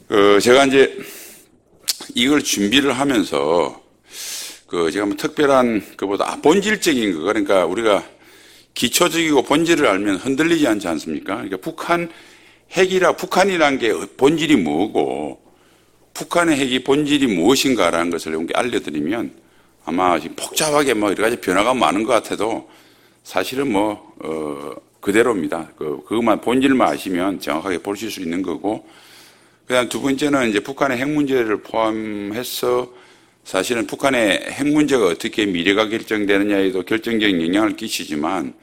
제가 이제 이걸 준비를 하면서 제가 뭐 특별한 것보다 본질적인 거, 그러니까 우리가 기초적이고 본질을 알면 흔들리지 않지 않습니까? 그러니까 북한이란 게 본질이 뭐고 북한의 핵이 본질이 무엇인가라는 것을 알려드리면 아마 지금 복잡하게 뭐 여러 가지 변화가 많은 것 같아도 사실은 그대로입니다. 그것만 본질만 아시면 정확하게 보실 수 있는 거고, 그다음 두 번째는 이제 북한의 핵 문제를 포함해서 사실은 북한의 핵 문제가 어떻게 미래가 결정되느냐에도 결정적인 영향을 끼치지만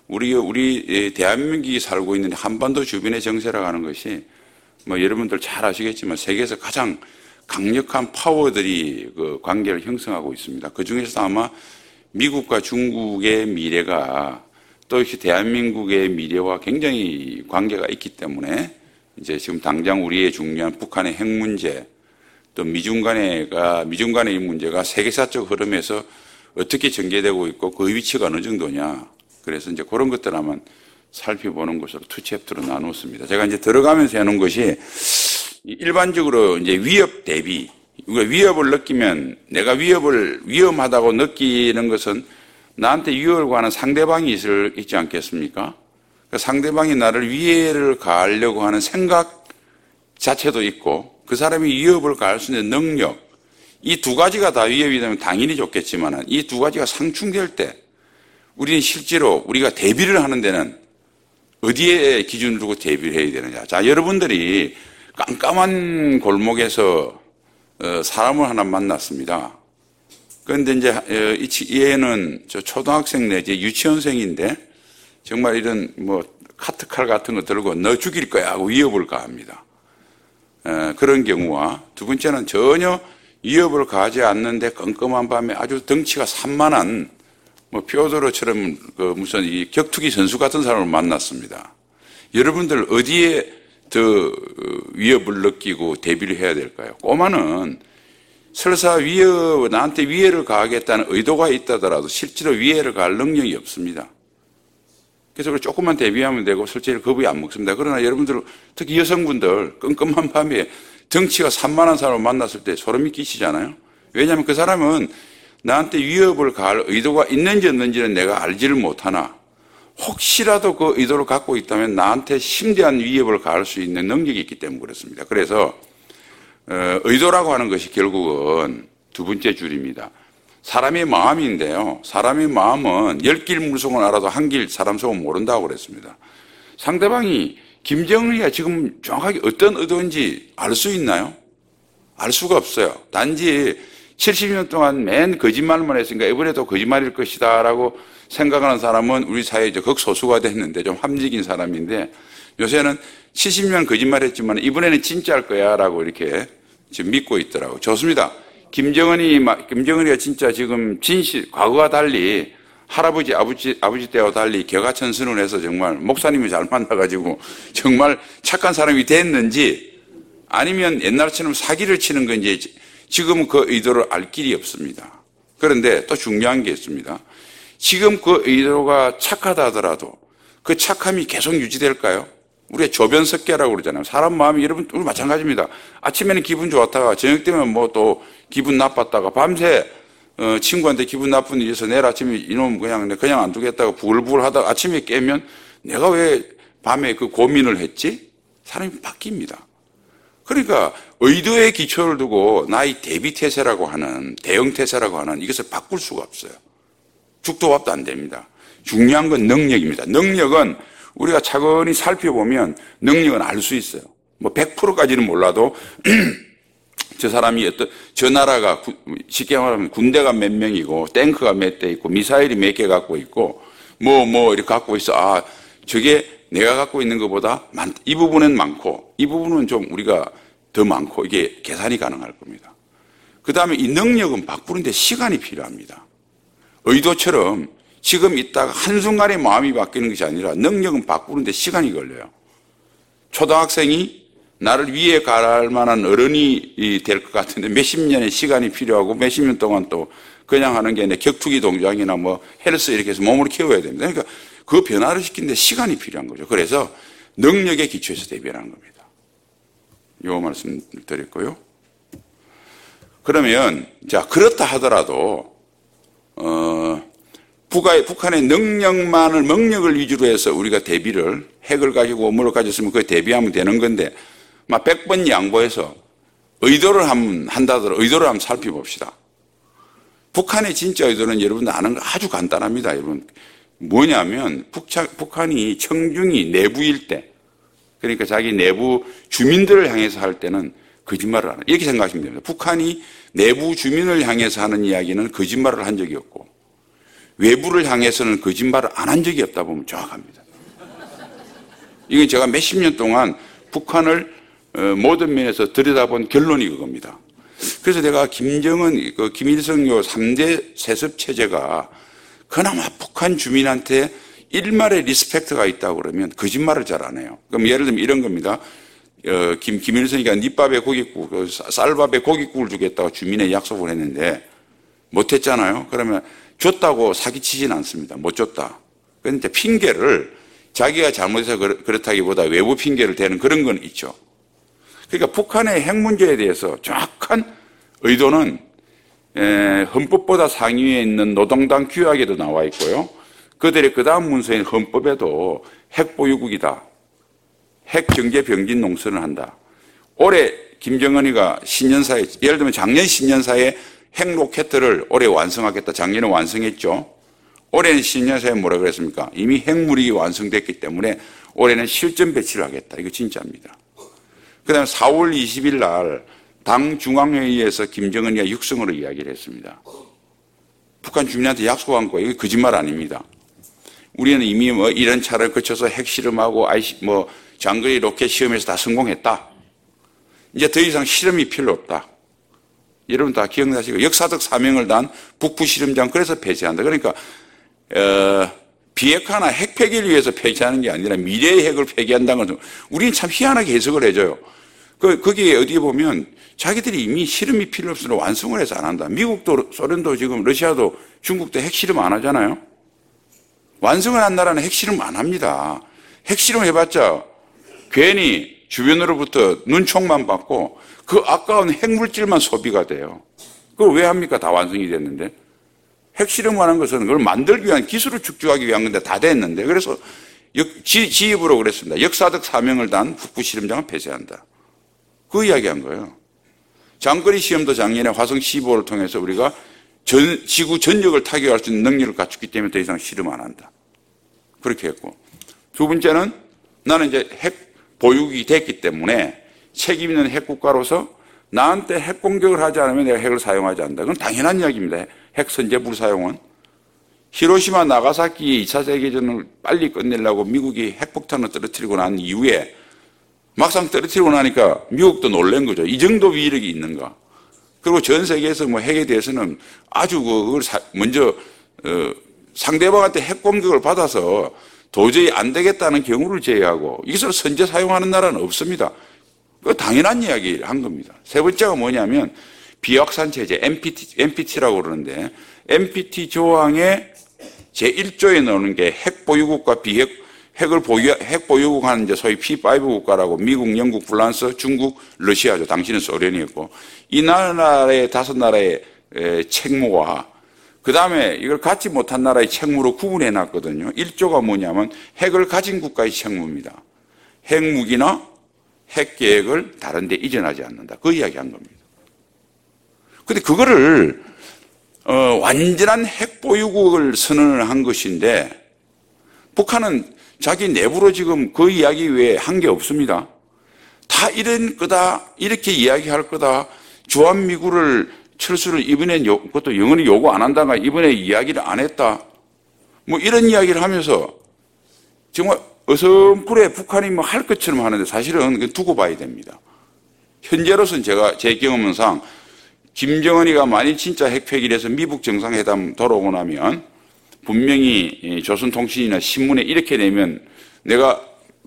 우리 대한민국이 살고 있는 한반도 주변의 정세라고 하는 것이 뭐 여러분들 잘 아시겠지만 세계에서 가장 강력한 파워들이 그 관계를 형성하고 있습니다. 그 중에서 아마 미국과 중국의 미래가 또 대한민국의 미래와 굉장히 관계가 있기 때문에 이제 지금 당장 우리의 중요한 북한의 핵 문제, 또 미중 간의 이 문제가 세계사적 흐름에서 어떻게 전개되고 있고 그 위치가 어느 정도냐. 그래서 이제 그런 것들 한번 살펴보는 것으로 투 챕터로 나눴습니다. 제가 이제 들어가면서 해놓은 것이 일반적으로 이제 위협 대비, 우리가 위협을 느끼면 내가 위험하다고 느끼는 것은 나한테 위협을 가하는 상대방이 있지 않겠습니까? 그러니까 상대방이 나를 위해를 가하려고 하는 생각 자체도 있고 그 사람이 위협을 가할 수 있는 능력, 이 두 가지가 다 위협이 되면 당연히 좋겠지만 이 두 가지가 상충될 때 우리는 실제로 우리가 대비를 하는 데는 어디에 기준을 두고 대비를 해야 되느냐. 자, 여러분들이 깜깜한 골목에서 사람을 하나 만났습니다. 그런데 이제 이 애는 초등학생 내지 유치원생인데 정말 이런 카트칼 같은 거 들고 너 죽일 거야 하고 위협을 가합니다. 그런 경우와 두 번째는 전혀 위협을 가하지 않는데 껌껌한 밤에 아주 덩치가 산만한 피오도르처럼 무슨 이 격투기 선수 같은 사람을 만났습니다. 여러분들 어디에 더 위협을 느끼고 대비를 해야 될까요? 꼬마는 설사 나한테 위해를 가하겠다는 의도가 있다더라도 실제로 위해를 가할 능력이 없습니다. 그래서 조금만 대비하면 되고 실제로 겁이 안 먹습니다. 그러나 여러분들 특히 여성분들 끔끔한 밤에 덩치가 산만한 사람을 만났을 때 소름이 끼치잖아요. 왜냐하면 그 사람은 나한테 위협을 가할 의도가 있는지 없는지는 내가 알지를 못하나 혹시라도 그 의도를 갖고 있다면 나한테 심대한 위협을 가할 수 있는 능력이 있기 때문에 그렇습니다. 그래서 의도라고 하는 것이 결국은 두 번째 줄입니다. 사람의 마음인데요. 사람의 마음은 10길 물속은 알아도 한 길 사람 속은 모른다고 그랬습니다. 상대방이 김정은이가 지금 정확하게 어떤 의도인지 알 수 있나요? 알 수가 없어요. 단지 70년 동안 맨 거짓말만 했으니까 이번에도 거짓말일 것이다 라고 생각하는 사람은 우리 사회에 극소수가 됐는데 좀 합리적인 사람인데 요새는 70년 거짓말했지만 이번에는 진짜일 거야 라고 이렇게 지금 믿고 있더라고요. 좋습니다. 김정은이가 진짜 지금 과거와 달리 할아버지, 아버지 때와 달리 개가천선을 해서 정말 목사님이 잘 만나가지고 정말 착한 사람이 됐는지 아니면 옛날처럼 사기를 치는 건지 지금 그 의도를 알 길이 없습니다. 그런데 또 중요한 게 있습니다. 지금 그 의도가 착하다 하더라도 그 착함이 계속 유지될까요? 우리가 조변석계라고 그러잖아요. 사람 마음이 여러분 우리 마찬가지입니다. 아침에는 기분 좋았다가 저녁 되면 또 기분 나빴다가 밤새 친구한테 기분 나쁜 일에서 내일 아침에 이놈 그냥 안 두겠다고 부글부글 하다가 아침에 깨면 내가 왜 밤에 그 고민을 했지? 사람이 바뀝니다. 그러니까 의도의 기초를 두고 나의 대비태세라고 하는 대응태세라고 하는 이것을 바꿀 수가 없어요. 죽도 밥도 안 됩니다. 중요한 건 능력입니다. 능력은 우리가 차근히 살펴보면 능력은 알 수 있어요. 100%까지는 몰라도 저 사람이 저 나라가 쉽게 말하면 군대가 몇 명이고 탱크가 몇 대 있고 미사일이 몇 개 갖고 있고 이렇게 갖고 있어. 저게 내가 갖고 있는 것보다 이 부분은 많고 이 부분은 좀 우리가 더 많고 이게 계산이 가능할 겁니다. 그 다음에 이 능력은 바꾸는데 시간이 필요합니다. 의도처럼 지금 있다가 한순간에 마음이 바뀌는 것이 아니라 능력은 바꾸는데 시간이 걸려요. 초등학생이 나를 위해 가할 만한 어른이 될 것 같은데 몇십 년의 시간이 필요하고 몇십 년 동안 또 그냥 하는 게 아니라 격투기 동작이나 헬스 이렇게 해서 몸을 키워야 됩니다. 그러니까 그 변화를 시키는데 시간이 필요한 거죠. 그래서 능력의 기초에서 대비하는 겁니다. 요 말씀을 드렸고요. 그러면 자 그렇다 하더라도 북한의 능력을 위주로 해서 우리가 대비를 핵을 가지고 뭐를 가졌으면 그에 대비하면 되는 건데 막 100번 양보해서 의도를 한다더라도 의도를 한번 살펴봅시다. 북한의 진짜 의도는 여러분들 아는 거 아주 간단합니다. 여러분 뭐냐면 북한이 청중이 내부일 때 그러니까 자기 내부 주민들을 향해서 할 때는 거짓말을 하는 이렇게 생각하시면 됩니다. 북한이 내부 주민을 향해서 하는 이야기는 거짓말을 한 적이 없고 외부를 향해서는 거짓말을 안 한 적이 없다 보면 정확합니다. 이건 제가 몇십 년 동안 북한을 모든 면에서 들여다본 결론이 그겁니다. 그래서 내가 김정은, 김일성요 3대 세습 체제가 그나마 북한 주민한테 일말의 리스펙트가 있다고 그러면 거짓말을 잘 안 해요. 그럼 예를 들면 이런 겁니다. 김일성이가 닛밥에 고깃국, 쌀밥에 고깃국을 주겠다고 주민에 약속을 했는데 못했잖아요. 그러면 줬다고 사기치진 않습니다. 못 줬다. 그런데 핑계를 자기가 잘못해서 그렇다기보다 외부 핑계를 대는 그런 건 있죠. 그러니까 북한의 핵 문제에 대해서 정확한 의도는 헌법보다 상위에 있는 노동당 규약에도 나와 있고요. 그들의 그 다음 문서인 헌법에도 핵 보유국이다. 핵 경제 병진 농선을 한다. 올해 김정은이가 신년사에 예를 들면 작년 신년사에 핵 로켓을 올해 완성하겠다. 작년에 완성했죠. 올해는 신년사에 뭐라 그랬습니까? 이미 핵무력이 완성됐기 때문에 올해는 실전 배치를 하겠다. 이거 진짜입니다. 그 다음에 4월 20일 날 당 중앙회의에서 김정은이가 육성으로 이야기를 했습니다. 북한 주민한테 약속한 거예요. 이거 거짓말 아닙니다. 우리는 이미 뭐 이런 차를 거쳐서 핵실험하고 장거리 로켓 시험에서 다 성공했다. 이제 더 이상 실험이 필요 없다. 여러분 다 기억나시고 역사적 사명을 다한 북부 실험장 그래서 폐쇄한다. 그러니까 비핵화나 핵 폐기를 위해서 폐기하는 게 아니라 미래의 핵을 폐기한다는 건 우리는 참 희한하게 해석을 해줘요. 거기에 어디에 보면 자기들이 이미 실험이 필요 없으면 완성을 해서 안 한다. 미국도 소련도 지금 러시아도 중국도 핵실험 안 하잖아요. 완성을 한 나라는 핵실험 안 합니다. 핵실험 해봤자 괜히 주변으로부터 눈총만 받고 그 아까운 핵물질만 소비가 돼요. 그걸 왜 합니까? 다 완성이 됐는데. 핵실험하는 것은 그걸 만들기 위한 기술을 축적하기 위한 건데 다 됐는데. 그래서 지휘부로 그랬습니다. 역사적 사명을 다한 북부 실험장을 폐쇄한다. 그 이야기한 거예요. 장거리 시험도 작년에 화성 15를 통해서 우리가 지구 전역을 타격할 수 있는 능력을 갖췄기 때문에 더 이상 실험 안 한다. 그렇게 했고. 두 번째는 나는 이제 핵 보유국이 됐기 때문에 책임 있는 핵 국가로서 나한테 핵 공격을 하지 않으면 내가 핵을 사용하지 않는다. 그건 당연한 이야기입니다. 핵 선제 불사용은. 히로시마 나가사키 2차 세계전을 빨리 끝내려고 미국이 핵폭탄을 떨어뜨리고 난 이후에 막상 떨어뜨리고 나니까 미국도 놀란 거죠. 이 정도 위력이 있는가. 그리고 전 세계에서 뭐 핵에 대해서는 아주 그걸 먼저 상대방한테 핵 공격을 받아서 도저히 안 되겠다는 경우를 제외하고 이것을 선제 사용하는 나라는 없습니다. 그 당연한 이야기를 한 겁니다. 세 번째가 뭐냐면 비확산 체제 NPT라고 그러는데 NPT 조항의 제1조에 나오는 게 핵 보유국과 핵 보유국 하는 이제 소위 P5 국가라고 미국, 영국, 프랑스, 중국, 러시아죠. 당시는 소련이었고 이 나라의 5나라의 책무와 그 다음에 이걸 갖지 못한 나라의 책무로 구분해 놨거든요. 1조가 뭐냐면 핵을 가진 국가의 책무입니다. 핵무기나 핵계획을 다른 데 이전하지 않는다. 그 이야기 한 겁니다. 근데 그거를 완전한 핵 보유국을 선언을 한 것인데 북한은 자기 내부로 지금 그 이야기 외에 한 게 없습니다. 다 이런 거다, 이렇게 이야기할 거다. 주한미군을 철수를 이번엔 그것도 영원히 요구 안 한다가 이번에 이야기를 안 했다. 뭐 이런 이야기를 하면서 정말 어슴푸레 북한이 뭐 할 것처럼 하는데 사실은 두고 봐야 됩니다. 현재로서는 제 경험상 김정은이가 만일 진짜 핵폐기를 해서 미북 정상회담 돌아오고 나면 분명히 조선통신이나 신문에 이렇게 내면 내가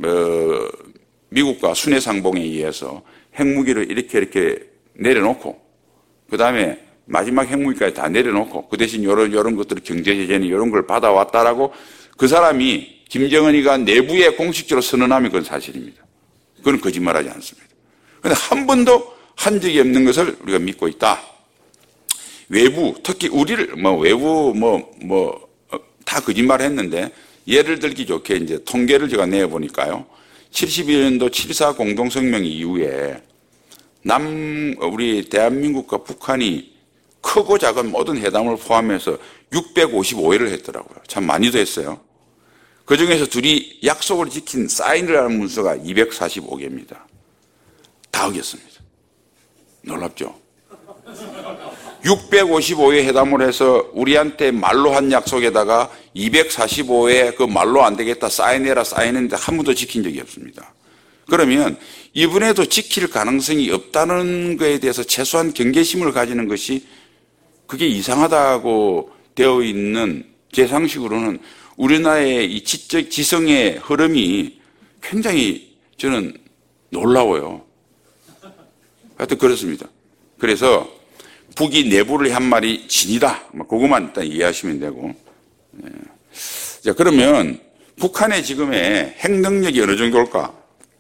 미국과 순회상봉에 의해서 핵무기를 이렇게 내려놓고 그 다음에 마지막 핵무기까지 다 내려놓고 그 대신 이런 것들을 경제제재는 이런 걸 받아왔다라고 그 사람이 김정은이가 내부에 공식적으로 선언하면 그건 사실입니다. 그건 거짓말하지 않습니다. 그런데 한 번도 한 적이 없는 것을 우리가 믿고 있다. 외부, 특히 우리를, 외부, 다 거짓말 했는데, 예를 들기 좋게 이제 통계를 제가 내보니까요. 71년도 7.4 공동성명 이후에 우리 대한민국과 북한이 크고 작은 모든 회담을 포함해서 655회를 했더라고요. 참 많이도 했어요. 그 중에서 둘이 약속을 지킨 사인을 하는 문서가 245개입니다. 다 어겼습니다. 놀랍죠? 655회 회담을 해서 우리한테 말로 한 약속에다가 245회 그 말로 안 되겠다 사인해라 사인했는데 한 번도 지킨 적이 없습니다. 그러면 이번에도 지킬 가능성이 없다는 것에 대해서 최소한 경계심을 가지는 것이 그게 이상하다고 되어 있는 제 상식으로는 우리나라의 이 지성의 흐름이 굉장히 저는 놀라워요. 하여튼 그렇습니다. 그래서 북이 내부를 한 말이 진이다. 그것만 일단 이해하시면 되고. 자, 그러면 북한의 지금의 핵 능력이 어느 정도일까?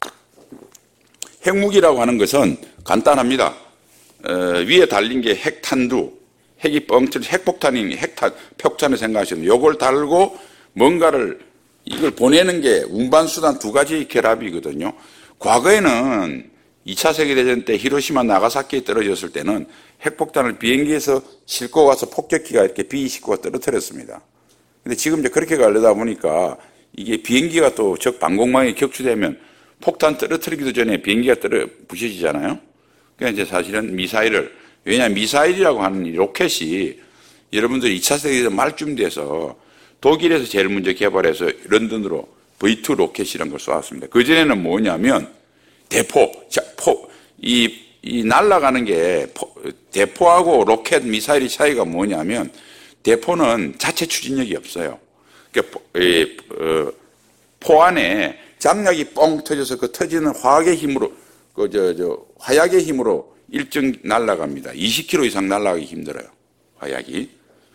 핵무기라고 하는 것은 간단합니다. 위에 달린 게 핵탄두, 핵이 뻥칠 핵폭탄이니 핵폭탄을 생각하시면 요걸 달고 뭔가를 이걸 보내는 게 운반수단 두 가지 결합이거든요. 과거에는 2차 세계대전 때 히로시마 나가사키에 떨어졌을 때는 핵폭탄을 비행기에서 싣고 가서 폭격기가 이렇게 비싣고 떨어뜨렸습니다. 근데 지금 이제 그렇게 가려다 보니까 이게 비행기가 또 적 방공망에 격추되면 폭탄 떨어뜨리기도 전에 비행기가 부셔지잖아요. 그러니까 이제 사실은 왜냐하면 미사일이라고 하는 이 로켓이 여러분들이 2차 세계대전 말쯤 돼서 독일에서 제일 먼저 개발해서 런던으로 V2 로켓이라는 걸 쏘았습니다. 그전에는 뭐냐면 이 날아가는 게 대포하고 로켓 미사일의 차이가 뭐냐면 대포는 자체 추진력이 없어요. 그러니까 포 안에 장약이 뻥 터져서 그 터지는 화학의 힘으로 화약의 힘으로 일정 날아갑니다. 20km 이상 날아가기 힘들어요. 화약이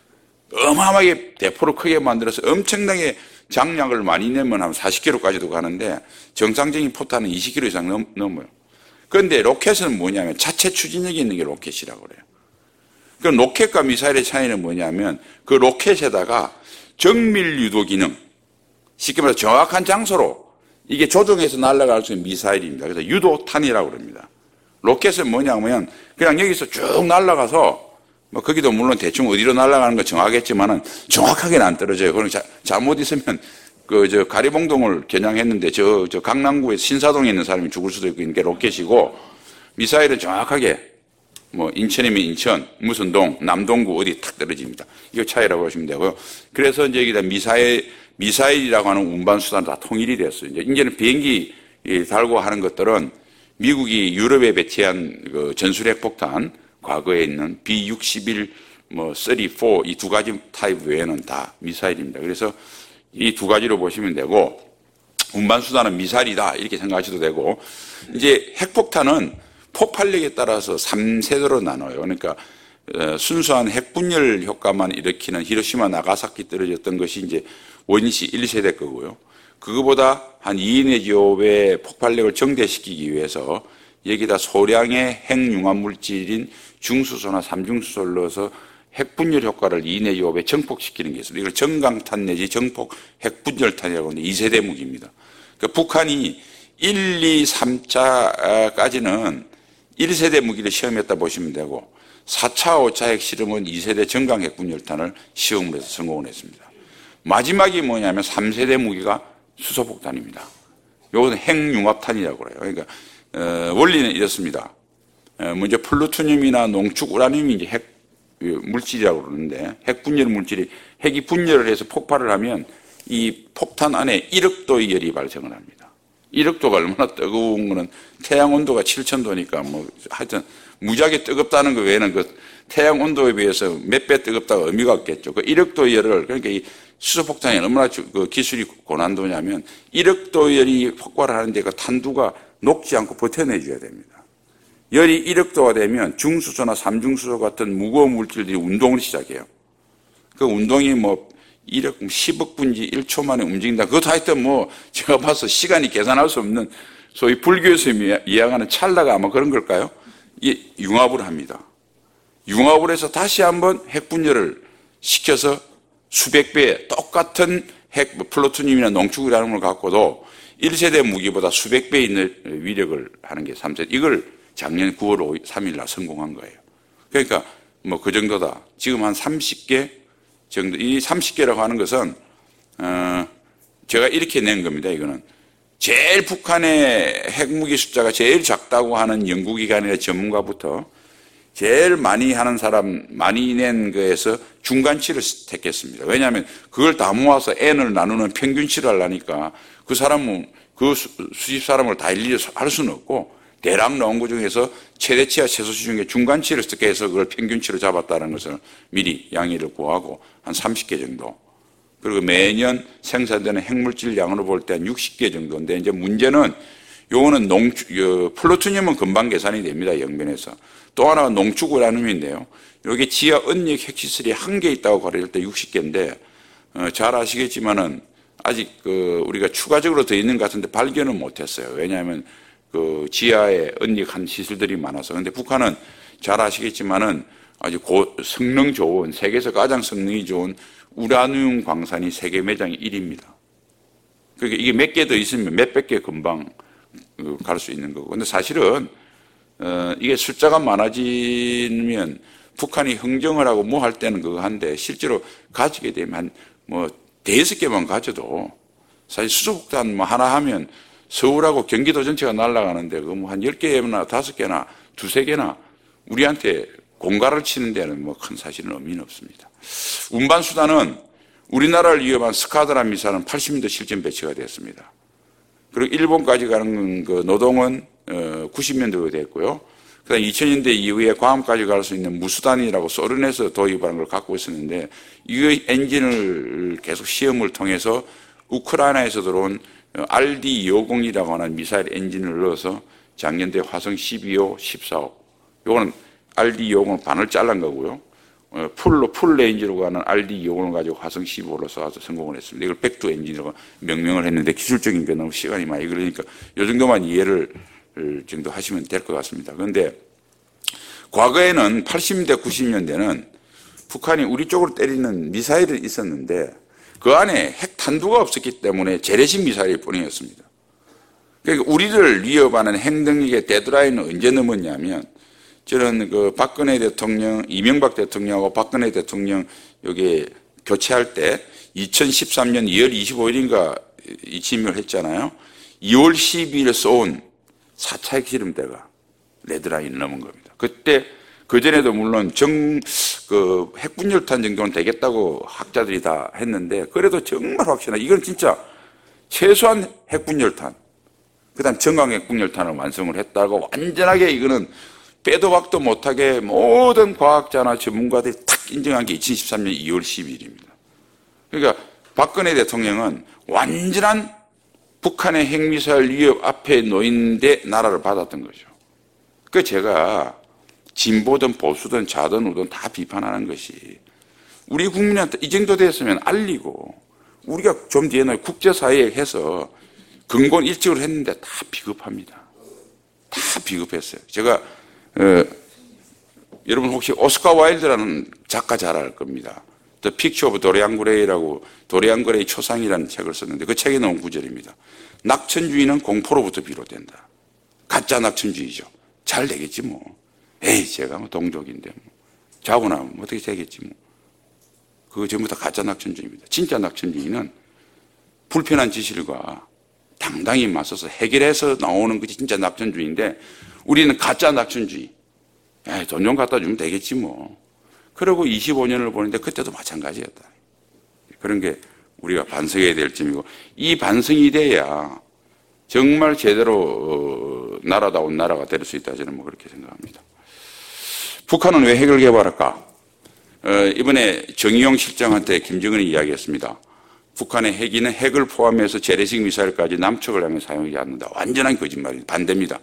어마어마하게 대포를 크게 만들어서 엄청나게 장약을 많이 내면 한 40km까지도 가는데 정상적인 포탄은 20km 이상 넘어요. 그런데 로켓은 뭐냐면 자체 추진력이 있는 게 로켓이라고 그래요. 그 로켓과 미사일의 차이는 뭐냐면 그 로켓에다가 정밀 유도 기능, 쉽게 말해서 정확한 장소로 이게 조종해서 날아갈 수 있는 미사일입니다. 그래서 유도탄이라고 그럽니다. 로켓은 뭐냐면 그냥 여기서 쭉 날아가서 거기도 물론 대충 어디로 날아가는 거 정하겠지만은 정확하게는 안 떨어져요. 그럼 잘못 있으면 가리봉동을 겨냥했는데 저 강남구에 신사동에 있는 사람이 죽을 수도 있고 이게 로켓이고 미사일은 정확하게 인천이면 인천, 무슨 동, 남동구 어디 탁 떨어집니다. 이거 차이라고 보시면 되고요. 그래서 이제 여기다 미사일이라고 하는 운반수단 다 통일이 됐어요. 이제는 비행기 달고 하는 것들은 미국이 유럽에 배치한 그 전술핵 폭탄, 과거에 있는 B-61, 34, 이 두 가지 타입 외에는 다 미사일입니다. 그래서 이 두 가지로 보시면 되고, 운반수단은 미사일이다, 이렇게 생각하셔도 되고, 이제 핵폭탄은 폭발력에 따라서 3세대로 나눠요. 그러니까, 순수한 핵분열 효과만 일으키는 히로시마 나가사키 떨어졌던 것이 이제 원시 1세대 거고요. 그거보다 한 2 내지 5배 폭발력을 정대시키기 위해서 여기다 소량의 핵융합 물질인 중수소나 삼중수소를 넣어서 핵분열 효과를 2 내지 5배 증폭시키는 게 있어요. 이걸 정강탄 내지 정폭 핵분열탄이라고 하는데 2세대 무기입니다. 그러니까 북한이 1, 2, 3차까지는 1세대 무기를 시험했다 보시면 되고 4차, 5차 핵실험은 2세대 정강 핵분열탄을 시험을 해서 성공을 했습니다. 마지막이 뭐냐면 3세대 무기가 수소폭탄입니다. 이것은 핵융합탄이라고 그래요. 그러니까 원리는 이렇습니다. 먼저 플루토늄이나 농축 우라늄이 이제 핵 물질이라고 그러는데 핵 분열 물질이 핵이 분열을 해서 폭발을 하면 이 폭탄 안에 1억 도의 열이 발생을 합니다. 1억 도가 얼마나 뜨거운 거는 태양 온도가 7,000도니까 하여튼 무지하게 뜨겁다는 거 외에는 그 태양 온도에 비해서 몇 배 뜨겁다가 의미가 없겠죠. 그 1억 도의 열을 그러니까 이 수소폭탄이 얼마나 그 기술이 고난도냐면 1억 도의 열이 폭발을 하는데 그 탄두가 녹지 않고 버텨내줘야 됩니다. 열이 1억 도가 되면 중수소나 삼중수소 같은 무거운 물질들이 운동을 시작해요. 그 운동이 10억 분지 1초 만에 움직인다. 그것도 하여튼 제가 봐서 시간이 계산할 수 없는 소위 불교에서 이야기하는 찰나가 아마 그런 걸까요? 이게 융합을 합니다. 융합을 해서 다시 한번 핵분열을 시켜서 수백 배 똑같은 핵 플루토늄이나 농축이라는 걸 갖고도 1세대 무기보다 수백 배 있는 위력을 하는 게 3세대. 이걸 작년 9월 3일 날 성공한 거예요. 그러니까 뭐 그 정도다. 지금 한 30개 정도. 이 30개라고 하는 것은 제가 이렇게 낸 겁니다. 이거는 제일 북한의 핵무기 숫자가 제일 작다고 하는 연구기관이나 전문가부터 제일 많이 하는 사람, 많이 낸 거에서 중간치를 택했습니다. 왜냐하면 그걸 다 모아서 n을 나누는 평균치를 하려니까 그 사람은 그 수십 사람을 다 일일이 할 수는 없고 대략 나온 것 중에서 최대치와 최소치 중에 중간치를 쓰게 해서 그걸 평균치로 잡았다는 것을 미리 양해를 구하고 한 30개 정도. 그리고 매년 생산되는 핵물질 양으로 볼 때 한 60개 정도인데 이제 문제는 요거는 플루토늄은 금방 계산이 됩니다. 영변에서. 또 하나가 농축 우라늄인데요. 여기 지하 은닉 핵시설이 한 개 있다고 가려질 때 60개인데 잘 아시겠지만은 아직 우리가 추가적으로 더 있는 것 같은데 발견은 못했어요. 왜냐하면 지하에 은닉한 시설들이 많아서. 그런데 북한은 잘 아시겠지만은 아주 성능 좋은 세계에서 가장 성능이 좋은 우라늄 광산이 세계 매장이 1위입니다. 그러니까 이게 몇 개 더 있으면 몇백 개 금방 갈 수 있는 거고. 근데 사실은 이게 숫자가 많아지면 북한이 흥정을 하고 뭐 할 때는 그거 한데 실제로 가지게 되면 뭐 대여섯 개만 가져도 사실 수소폭탄 뭐 하나 하면 서울하고 경기도 전체가 날아가는데 그 뭐 한 10개나 5개나 2-3개나 우리한테 공갈을 치는 데는 뭐 큰 사실은 의미는 없습니다. 운반수단은 우리나라를 위협한 스카드라 미사일은 80m 실전 배치가 됐습니다. 그리고 일본까지 가는 그 노동은 90년도에 됐고요. 그 다음에 2000년대 이후에 괌까지 갈 수 있는 무수단이라고 소련에서 도입하는 걸 갖고 있었는데 이 엔진을 계속 시험을 통해서 우크라이나에서 들어온 RD-250이라고 하는 미사일 엔진을 넣어서 작년에 화성 12호, 14호. 요거는 RD-250을 반을 잘란 거고요. 풀 레인지로 가는 RD-250을 가지고 화성 15호로 쏴서 성공을 했습니다. 이걸 백두 엔진이라고 명명을 했는데 기술적인 게 너무 시간이 많이 걸리니까 이 정도만 이해를 정도 하시면 될 것 같습니다. 그런데 과거에는 80년대, 90년대는 북한이 우리 쪽으로 때리는 미사일이 있었는데 그 안에 핵탄두가 없었기 때문에 재래식 미사일일 뿐이었습니다. 그러니까 우리를 위협하는 핵능력의 데드라인은 언제 넘었냐면 저는 그 박근혜 대통령, 이명박 대통령하고 박근혜 대통령 여기 교체할 때 2013년 2월 25일인가 취임을 했잖아요. 2월 12일에 쏜 4차 핵실험대가 레드라인을 넘은 겁니다. 그때 그전에도 물론 핵분열탄 정도는 되겠다고 학자들이 다 했는데 그래도 정말 확실한 이건 진짜 최소한 핵분열탄 그 다음 정강 핵분열탄을 완성을 했다고 완전하게 이거는 빼도 박도 못하게 모든 과학자나 전문가들이 탁 인정한 게 2013년 2월 12일입니다. 그러니까 박근혜 대통령은 완전한 북한의 핵미사일 위협 앞에 놓인데 나라를 받았던 거죠. 그 제가 진보든 보수든 좌든 우든 다 비판하는 것이 우리 국민한테 이 정도 됐으면 알리고 우리가 좀 뒤에 국제사회에 해서 근본 일찍을 했는데 다 비겁합니다. 다 비겁했어요. 제가 여러분 혹시 오스카 와일드라는 작가 잘 알 겁니다. The Picture of Dorian Gray라고 도리안 그레이 초상이라는 책을 썼는데 그 책에 나온 구절입니다. 낙천주의는 공포로부터 비롯된다. 가짜 낙천주의죠. 잘 되겠지 뭐. 에이 제가 뭐 동족인데 뭐. 자고 나면 어떻게 되겠지 뭐. 그거 전부 다 가짜 낙천주의입니다. 진짜 낙천주의는 불편한 진실과 당당히 맞서서 해결해서 나오는 것이 진짜 낙천주의인데 우리는 가짜 낙천주의. 돈 좀 갖다 주면 되겠지 뭐. 그러고 25년을 보는데 그때도 마찬가지였다. 그런 게 우리가 반성해야 될 점이고 이 반성이 돼야 정말 제대로 나라다운 나라가 될 수 있다 저는 뭐 그렇게 생각합니다. 북한은 왜 핵을 개발할까? 이번에 정의용 실장한테 김정은이 이야기했습니다. 북한의 핵이는 핵을 포함해서 재래식 미사일까지 남측을 향해 사용하지 않는다. 완전한 거짓말입니다. 반대입니다.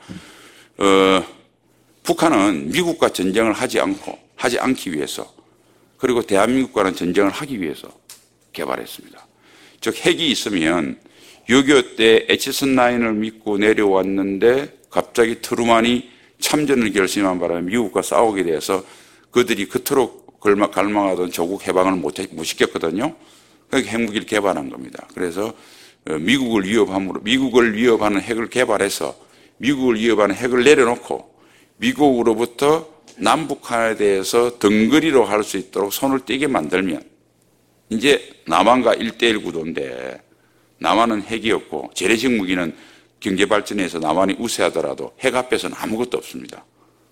북한은 미국과 전쟁을 하지 않기 위해서 그리고 대한민국과는 전쟁을 하기 위해서 개발했습니다. 즉 핵이 있으면 6.25 때 에치슨 라인을 믿고 내려왔는데 갑자기 트루만이 참전을 결심한 바람에 미국과 싸우게 돼서 그들이 그토록 갈망하던 조국 해방을 못 시켰거든요. 그러니까 핵무기를 개발한 겁니다. 그래서 미국을 위협하는 핵을 개발해서 미국을 위협하는 핵을 내려놓고 미국으로부터 남북한에 대해서 덩거리로 할 수 있도록 손을 떼게 만들면 이제 남한과 1대1 구도인데 남한은 핵이 없고 재래식 무기는 경제 발전에서 남한이 우세하더라도 핵 앞에서는 아무것도 없습니다.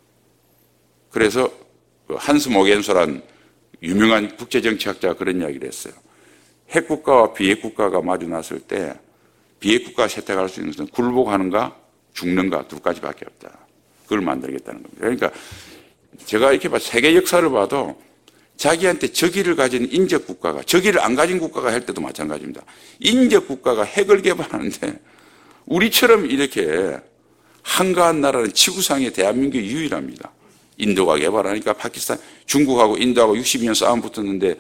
그래서 한스 모겐소란 유명한 국제정치학자가 그런 이야기를 했어요. 핵국가와 비핵국가가 마주났을 때 비핵국가가 채택할 수 있는 것은 굴복하는가 죽는가 두 가지밖에 없다. 그걸 만들겠다는 겁니다. 그러니까 제가 이렇게 세계 역사를 봐도 자기한테 적의를 가진 인적 국가가 적의를 안 가진 국가가 할 때도 마찬가지입니다. 인적 국가가 핵을 개발하는데 우리처럼 이렇게 한가한 나라는 지구상에 대한민국이 유일합니다. 인도가 개발하니까 파키스탄, 중국하고 인도하고 60년 싸움 붙었는데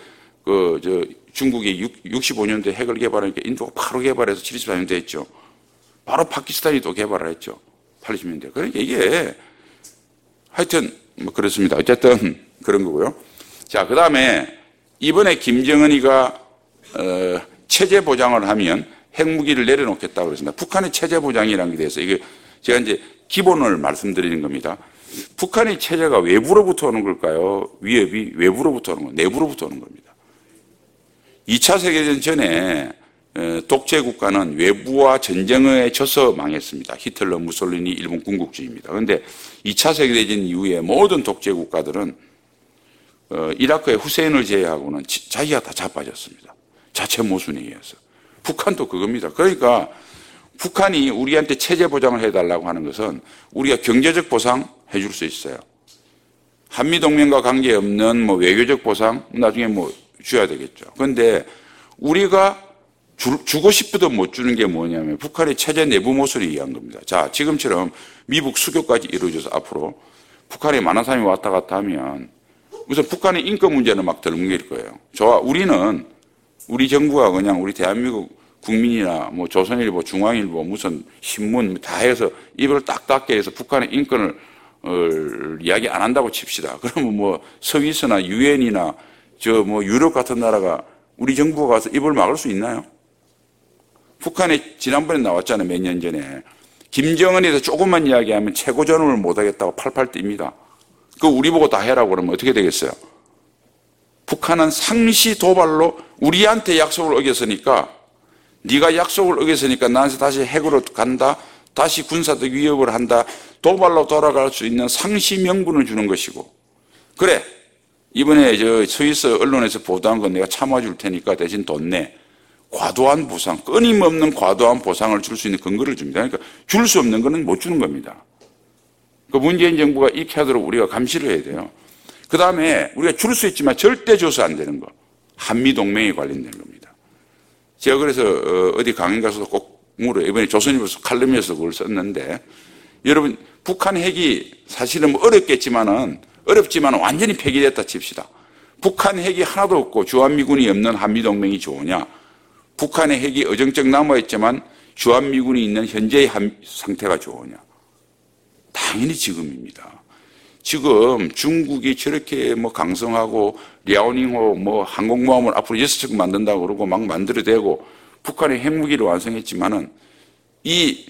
중국이 65년도에 핵을 개발하니까 인도가 바로 개발해서 74년도에 했죠. 바로 파키스탄이 또 개발을 했죠. 80년대. 그러니까 이게 하여튼 뭐 그렇습니다. 어쨌든 그런 거고요. 자, 그 다음에 이번에 김정은이가 체제 보장을 하면 핵무기를 내려놓겠다고 그랬습니다. 북한의 체제 보장이라는 게 대해서 이게 제가 이제 기본을 말씀드리는 겁니다. 북한의 체제가 외부로부터 오는 걸까요? 위협이 외부로부터 오는 거, 내부로부터 오는 겁니다. 2차 세계대전 전에 독재 국가는 외부와 전쟁에 져서 망했습니다. 히틀러, 무솔리니, 일본 군국주의입니다. 그런데 2차 세계대전 이후에 모든 독재 국가들은 이라크의 후세인을 제외하고는 자기가 다 자빠졌습니다. 자체 모순에 의해서. 북한도 그겁니다. 그러니까 북한이 우리한테 체제 보장을 해달라고 하는 것은 우리가 경제적 보상 해줄 수 있어요. 한미동맹과 관계없는 뭐 외교적 보상 나중에 뭐 줘야 되겠죠. 그런데 우리가 주고 싶어도 못 주는 게 뭐냐면 북한의 체제 내부 모순에 의한 겁니다. 자, 지금처럼 미국 수교까지 이루어져서 앞으로 북한에 많은 사람이 왔다 갔다 하면 우선 북한의 인권 문제는 막 덜뭉갤 거예요. 우리는 우리 정부가 그냥 우리 대한민국 국민이나 뭐 조선일보, 중앙일보, 무슨 신문 다 해서 입을 딱 닫게 해서 북한의 인권을 이야기 안 한다고 칩시다. 그러면 뭐 스위스나 유엔이나 뭐 유럽 같은 나라가 우리 정부가 가서 입을 막을 수 있나요? 북한에 지난번에 나왔잖아요. 몇 년 전에. 김정은에 대해서 조금만 이야기하면 최고전을 못하겠다고 팔팔 뜁니다. 그거 우리 보고 다 해라고 그러면 어떻게 되겠어요? 북한은 상시 도발로 우리한테 약속을 어겼으니까 네가 약속을 어겼으니까 나한테 다시 핵으로 간다. 다시 군사적 위협을 한다. 도발로 돌아갈 수 있는 상시 명분을 주는 것이고 그래 이번에 스위스 언론에서 보도한 건 내가 참아줄 테니까 대신 돈 내. 과도한 보상, 끊임없는 과도한 보상을 줄 수 있는 근거를 줍니다. 그러니까 줄 수 없는 거는 못 주는 겁니다. 그 문재인 정부가 이렇게 하도록 우리가 감시를 해야 돼요. 그 다음에 우리가 줄 수 있지만 절대 줘서 안 되는 거. 한미동맹에 관련된 겁니다. 제가 그래서 어디 강연 가서도 꼭 물어요. 이번에 조선일보에서 칼럼에서 그걸 썼는데 여러분 북한 핵이 사실은 어렵지만은 완전히 폐기됐다 칩시다. 북한 핵이 하나도 없고 주한미군이 없는 한미동맹이 좋으냐? 북한의 핵이 어정쩡 남아있지만 주한미군이 있는 현재의 상태가 좋으냐? 당연히 지금입니다. 지금 중국이 저렇게 뭐 강성하고 랴오닝호 뭐 항공모함을 앞으로 6척 만든다고 그러고 막 만들어대고 북한의 핵무기를 완성했지만은 이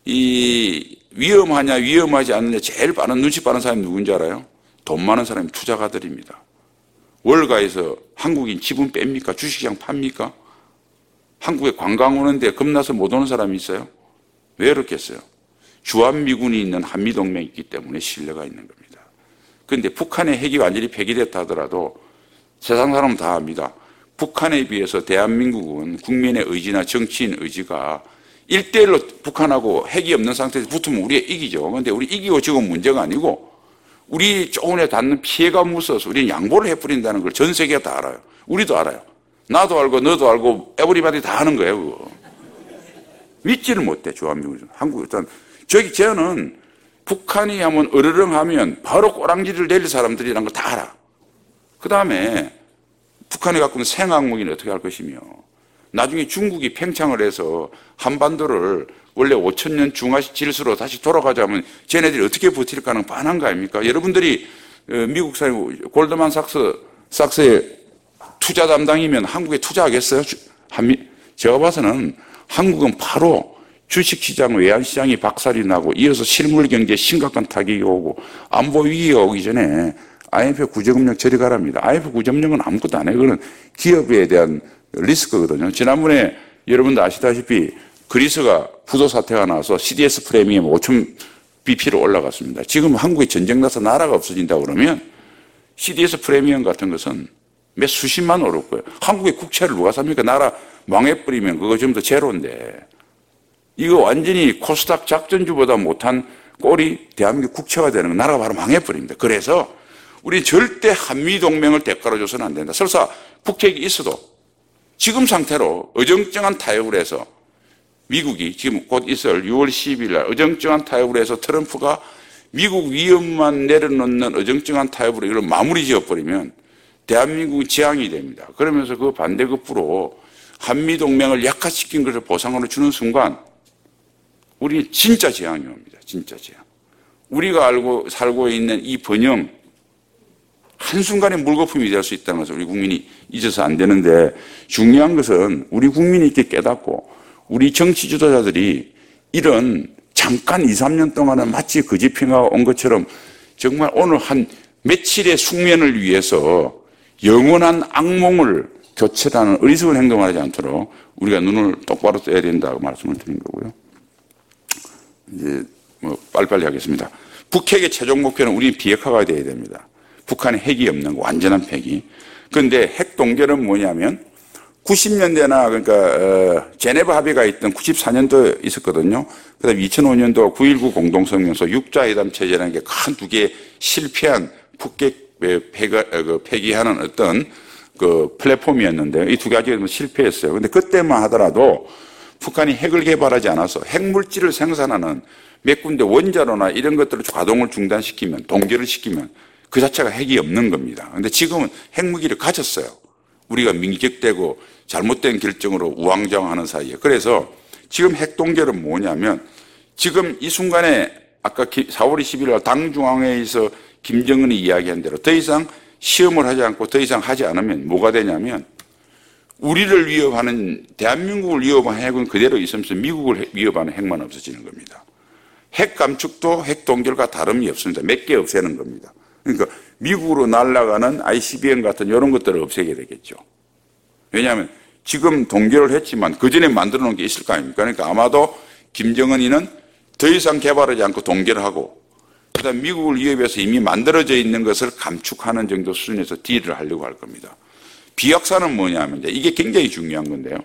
위험하냐 위험하지 않느냐 제일 빠른 눈치 빠른 사람이 누군지 알아요? 돈 많은 사람이 투자가들입니다. 월가에서 한국인 지분 뺍니까? 주식시장 팝니까? 한국에 관광 오는데 겁나서 못 오는 사람이 있어요? 왜 그렇겠어요? 주한미군이 있는 한미동맹이 있기 때문에 신뢰가 있는 겁니다. 그런데 북한의 핵이 완전히 폐기됐다 하더라도 세상 사람은 다 압니다. 북한에 비해서 대한민국은 국민의 의지나 정치인 의지가 1대1로 북한하고 핵이 없는 상태에서 붙으면 우리가 이기죠. 그런데 우리 이기고 지금 문제가 아니고 우리 조금에 닿는 피해가 무서워서 우리는 양보를 해버린다는 걸 전 세계가 다 알아요. 우리도 알아요. 나도 알고 너도 알고 에브리바디 다 하는 거예요. 그거. 믿지를 못해 주한미군. 한국 일단 저는 북한이 한번 으르렁하면 바로 꼬랑지를 내릴 사람들이란 걸 다 알아. 그 다음에 북한이 갖고 있는 생화학무기는 어떻게 할 것이며 나중에 중국이 팽창을 해서 한반도를 원래 5,000년 중화시 질서로 다시 돌아가자면 쟤네들이 어떻게 버틸까는 뻔한 거 아닙니까? 여러분들이 미국 사회 골드만 삭스의 투자 담당이면 한국에 투자하겠어요? 제가 봐서는 한국은 바로 주식시장, 외환시장이 박살이 나고 이어서 실물 경제에 심각한 타격이 오고 안보 위기가 오기 전에 IMF 구제금융 저리 가랍니다. IMF 구제금융은 아무것도 안 해요. 그건 기업에 대한 리스크거든요. 지난번에 여러분도 아시다시피 그리스가 부도 사태가 나서 CDS 프리미엄 5,000bp로 올라갔습니다. 지금 한국에 전쟁 나서 나라가 없어진다 그러면 CDS 프리미엄 같은 것은 몇 수십만 오를 거예요. 한국의 국채를 누가 삽니까? 나라 망해버리면 그거 전부 다 제로인데 이거 완전히 코스닥 작전주보다 못한 꼴이 대한민국 국채가 되는 거 나라가 바로 망해버립니다. 그래서 우리 절대 한미동맹을 대가로 줘서는 안 된다. 설사 북핵이 있어도 지금 상태로 어정쩡한 타협을 해서 미국이 지금 곧 있을 6월 12일 날 어정쩡한 타협을 해서 트럼프가 미국 위협만 내려놓는 어정쩡한 타협으로 이걸 마무리 지어버리면 대한민국은 재앙이 됩니다. 그러면서 그 반대급부로 한미동맹을 약화시킨 것을 보상으로 주는 순간 우리 진짜 재앙이 옵니다. 진짜 재앙. 우리가 살고 있는 이 번영 한순간에 물거품이 될 수 있다는 것을 우리 국민이 잊어서 안 되는데 중요한 것은 우리 국민이 이렇게 깨닫고 우리 정치 지도자들이 이런 잠깐 2, 3년 동안은 마치 거짓평화가 온 것처럼 정말 오늘 한 며칠의 숙면을 위해서 영원한 악몽을 교체하는 어리석은 행동을 하지 않도록 우리가 눈을 똑바로 떠야 된다고 말씀을 드린 거고요. 이제 빨리빨리 하겠습니다. 북핵의 최종 목표는 우리 비핵화가 되어야 됩니다. 북한에 핵이 없는 거, 완전한 폐기. 그런데 핵 동결은 뭐냐면 90년대나 그러니까 제네바 합의가 있던 94년도에 있었거든요. 그다음에 2005년도 9.19 공동성명서 6자회담 체제라는 게 큰 두 개 실패한 북핵 폐기하는 어떤 그 플랫폼이었는데 이 두 가지가 실패했어요. 그런데 그때만 하더라도 북한이 핵을 개발하지 않아서 핵물질을 생산하는 몇 군데 원자로나 이런 것들을 가동을 중단시키면 동결을 시키면 그 자체가 핵이 없는 겁니다. 그런데 지금은 핵무기를 가졌어요. 우리가 민격되고 잘못된 결정으로 우왕좌왕하는 사이에. 그래서 지금 핵동결은 뭐냐면 지금 이 순간에 아까 4월 20일 날 당중앙회의에서 김정은이 이야기한 대로 더 이상 시험을 하지 않고 더 이상 하지 않으면 뭐가 되냐면 우리를 위협하는 대한민국을 위협하는 핵은 그대로 있으면서 미국을 위협하는 핵만 없어지는 겁니다. 핵 감축도 핵 동결과 다름이 없습니다. 몇 개 없애는 겁니다. 그러니까 미국으로 날아가는 ICBM 같은 이런 것들을 없애게 되겠죠. 왜냐하면 지금 동결을 했지만 그 전에 만들어 놓은 게 있을 거 아닙니까? 그러니까 아마도 김정은이는 더 이상 개발하지 않고 동결을 하고 그다음 미국을 위협해서 이미 만들어져 있는 것을 감축하는 정도 수준에서 딜을 하려고 할 겁니다. 비약사는 뭐냐면 이게 굉장히 중요한 건데요.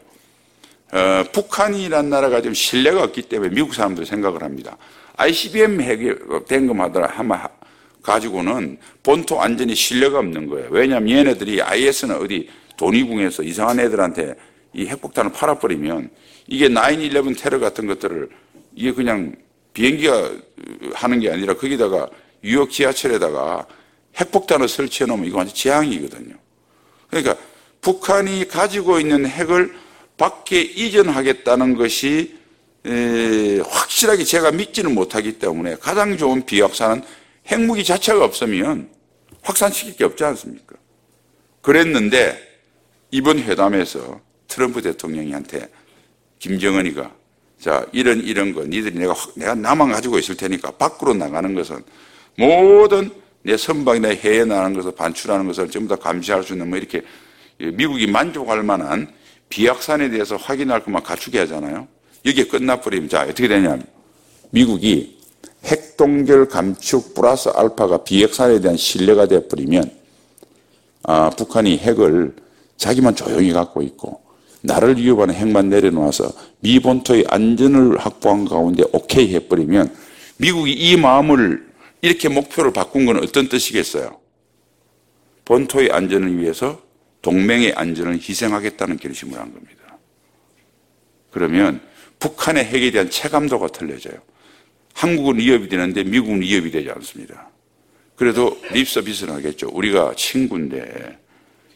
북한이라는 나라가 좀 신뢰가 없기 때문에 미국 사람들이 생각을 합니다. ICBM 핵이 된 것마다 가지고는 본토 안전이 신뢰가 없는 거예요. 왜냐하면 얘네들이 IS는 어디 돈이궁에서 이상한 애들한테 이 핵폭탄을 팔아버리면 이게 9/11 테러 같은 것들을 이게 그냥 비행기가 하는 게 아니라 거기다가 뉴욕 지하철에다가 핵폭탄을 설치해 놓으면 이거 완전 재앙이거든요. 그러니까 북한이 가지고 있는 핵을 밖에 이전하겠다는 것이 확실하게 제가 믿지는 못하기 때문에 가장 좋은 비확산은 핵무기 자체가 없으면 확산시킬 게 없지 않습니까? 그랬는데 이번 회담에서 트럼프 대통령한테 김정은이가 자 이런 거 니들이 내가 나만 가지고 있을 테니까 밖으로 나가는 것은 모든 내 선박이나 해외에 나가는 것을 반출하는 것을 전부 다 감시할 수 있는 뭐 이렇게 미국이 만족할 만한 비확산에 대해서 확인할 것만 갖추게 하잖아요. 여기에 끝나버리면 자 어떻게 되냐면 미국이 핵동결 감축 플러스 알파가 비핵산에 대한 신뢰가 되어버리면 북한이 핵을 자기만 조용히 갖고 있고 나를 위협하는 핵만 내려놓아서 미 본토의 안전을 확보한 가운데 오케이 해버리면 미국이 이 마음을 이렇게 목표를 바꾼 건 어떤 뜻이겠어요? 본토의 안전을 위해서 동맹의 안전을 희생하겠다는 결심을 한 겁니다. 그러면 북한의 핵에 대한 체감도가 틀려져요. 한국은 위협이 되는데 미국은 위협이 되지 않습니다. 그래도 립서비스는 하겠죠. 우리가 친구인데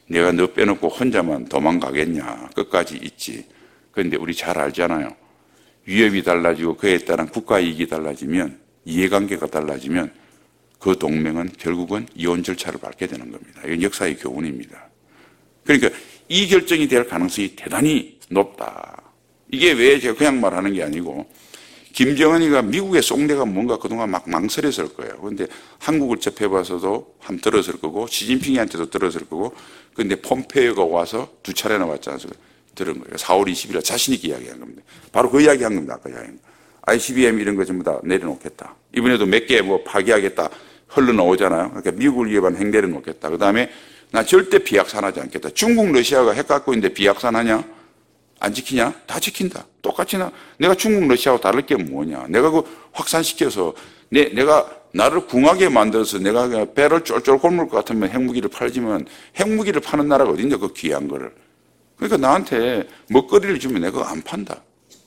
내가 너 빼놓고 혼자만 도망가겠냐. 끝까지 있지. 그런데 우리 잘 알잖아요. 위협이 달라지고 그에 따른 국가 이익이 달라지면, 이해관계가 달라지면 그 동맹은 결국은 이혼 절차를 밟게 되는 겁니다. 이건 역사의 교훈입니다. 그러니까 이 결정이 될 가능성이 대단히 높다. 이게 왜 제가 그냥 말하는 게 아니고, 김정은이가 미국의 쏙내가 뭔가 그동안 막 망설였을 거예요. 그런데 한국을 접해봐서도 한번 들었을 거고, 시진핑한테도 들었을 거고, 그런데 폼페이오가 와서 2차례나 왔지 않습니까? 들은 거예요. 4월 20일 자신 있게 이야기한 겁니다. 바로 그 이야기 한 겁니다. 아까 이야기한 거. ICBM 이런 거 전부 다 내려놓겠다. 이번에도 몇 개 뭐 파기하겠다. 흘러나오잖아요. 그러니까 미국을 위협한 행대를 놓겠다. 그 다음에 나 절대 비약산하지 않겠다. 중국, 러시아가 핵 갖고 있는데 비약산하냐? 안 지키냐? 다 지킨다. 똑같이 내가 중국, 러시아하고 다를 게 뭐냐? 내가 그 확산시켜서 내가 나를 궁하게 만들어서 내가 그냥 배를 쫄쫄 굶을 것 같으면 핵무기를 팔지만 핵무기를 파는 나라가 어딨냐? 그 귀한 거를. 그러니까 나한테 먹거리를 주면 내가 그거 안 판다.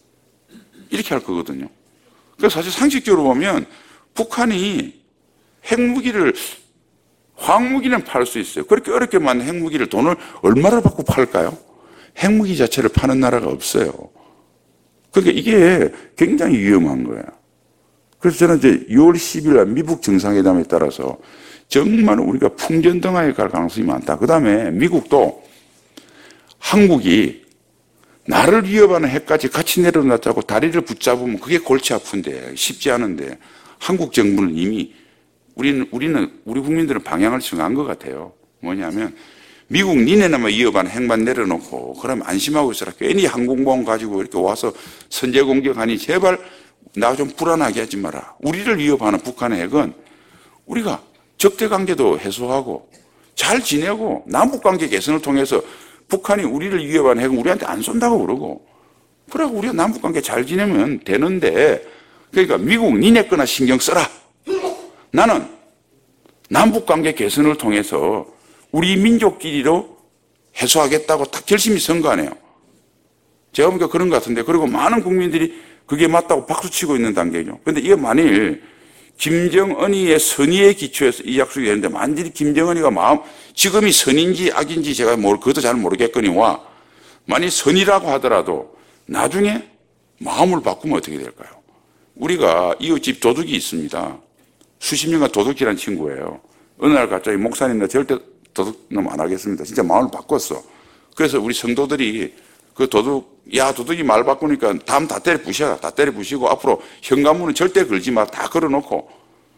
이렇게 할 거거든요. 그래서 사실 상식적으로 보면 북한이 핵무기를, 화학무기는 팔 수 있어요. 그렇게 어렵게 만든 핵무기를 돈을 얼마나 받고 팔까요? 핵무기 자체를 파는 나라가 없어요. 그러니까 이게 굉장히 위험한 거예요. 그래서 저는 이제 6월 10일 날 미국 정상회담에 따라서 정말 우리가 풍전등화에 갈 가능성이 많다. 그 다음에 미국도 한국이 나를 위협하는 핵까지 같이 내려놨다고 다리를 붙잡으면 그게 골치 아픈데, 쉽지 않은데, 한국 정부는 이미 우리 국민들은 방향을 정한 것 같아요. 뭐냐면, 미국 니네나마 위협하는 핵만 내려놓고, 그럼 안심하고 있어라. 괜히 항공모함 가지고 이렇게 와서 선제 공격하니 제발 나 좀 불안하게 하지 마라. 우리를 위협하는 북한의 핵은 우리가 적대 관계도 해소하고 잘 지내고 남북관계 개선을 통해서 북한이 우리를 위협하는 핵은 우리한테 안 쏜다고 그러고, 그러고 우리가 남북관계 잘 지내면 되는데, 그러니까 미국 니네 거나 신경 써라. 나는 남북관계 개선을 통해서 우리 민족끼리로 해소하겠다고 딱 결심이 선 거 아니에요. 제가 보니까 그런 것 같은데, 그리고 많은 국민들이 그게 맞다고 박수치고 있는 단계죠. 그런데 이게 만일 김정은이의 선의에 기초해서 이 약속이 되는데, 만일 김정은이가 지금이 선인지 악인지 제가 그것도 잘 모르겠거니와, 만일 선이라고 하더라도 나중에 마음을 바꾸면 어떻게 될까요? 우리가 이웃집 도둑이 있습니다. 수십 년간 도둑질한 친구예요. 어느 날 갑자기 목사님 나 절대 도둑놈 안 하겠습니다. 진짜 마음을 바꿨어. 그래서 우리 성도들이 그 도둑이 말 바꾸니까 다음 다 때려 부셔라. 다 때려 부시고 앞으로 현관문은 절대 걸지 마. 다 걸어놓고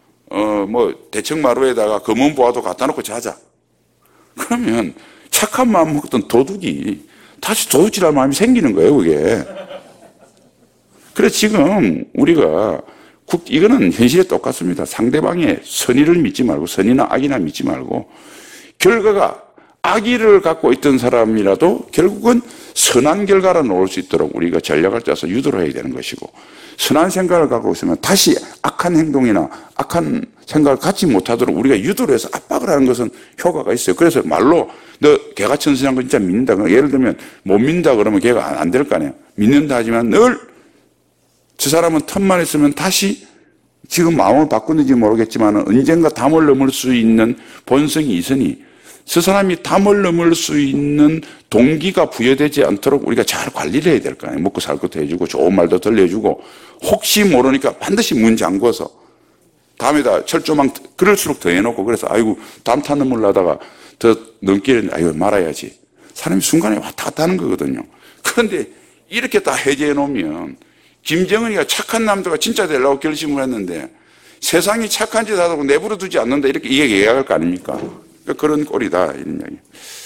대청마루에다가 검은 보화도 갖다 놓고 자자. 그러면 착한 마음 먹었던 도둑이 다시 도둑질할 마음이 생기는 거예요, 그게. 그래서 지금 우리가 이거는 현실에 똑같습니다. 상대방의 선의를 믿지 말고, 선이나 악이나 믿지 말고, 결과가 악의를 갖고 있던 사람이라도 결국은 선한 결과로 나올 수 있도록 우리가 전략을 짜서 유도를 해야 되는 것이고, 선한 생각을 갖고 있으면 다시 악한 행동이나 악한 생각을 갖지 못하도록 우리가 유도를 해서 압박을 하는 것은 효과가 있어요. 그래서 말로 너 걔가 천선한 거 진짜 믿는다. 예를 들면 못 믿는다 그러면 걔가 안 될 거 아니에요. 믿는다 하지만 늘 저 사람은 틈만 있으면 다시 지금 마음을 바꾸는지 모르겠지만 언젠가 담을 넘을 수 있는 본성이 있으니 저 사람이 담을 넘을 수 있는 동기가 부여되지 않도록 우리가 잘 관리를 해야 될 거 아니에요. 먹고 살 것도 해주고 좋은 말도 들려주고, 혹시 모르니까 반드시 문 잠궈서 다음에다 철조망 그럴수록 더 해놓고, 그래서 아이고 담 타는 물 나다가 더 넘기는 아이고 말아야지. 사람이 순간에 왔다 갔다 하는 거거든요. 그런데 이렇게 다 해제해 놓으면 김정은이가 착한 남자가 진짜 되려고 결심을 했는데 세상이 착한 짓 하다고 내버려 두지 않는다, 이렇게 이야기할 거 아닙니까? 그러니까 그런 꼴이다, 이런 이야기.